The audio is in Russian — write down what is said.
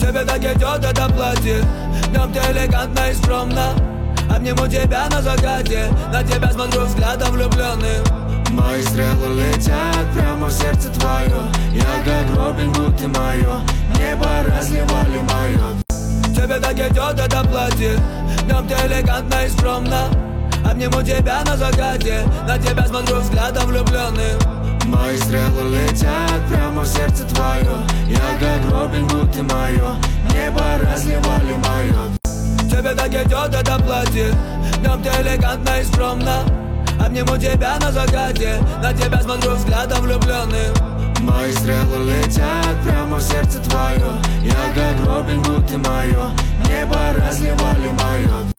Тебе так идет это платье, днем ты элегантно и скромно. Обниму тебя на закате, на тебя смотрю взглядом влюбленным. Мои стрелы летят прямо в сердце твое. Я как Робин Гуд, ты мое. Небо разливали мое. Тебе так идет это платье, днем ты элегантно и скромно. Обниму тебя на закате, на тебя смотрю взглядом влюбленным. Мои стрелы летят прямо в сердце твое. Я как Робин Гуд, ты мое. Небо разливали мое. Тебе так идет это платье, днем ты элегантно и скромно. Обниму тебя на закате, на тебя смотрю взглядом влюбленным. Мои стрелы летят прямо в сердце твое. Я как Робин Гуд, ты мое. Небо разливали мое.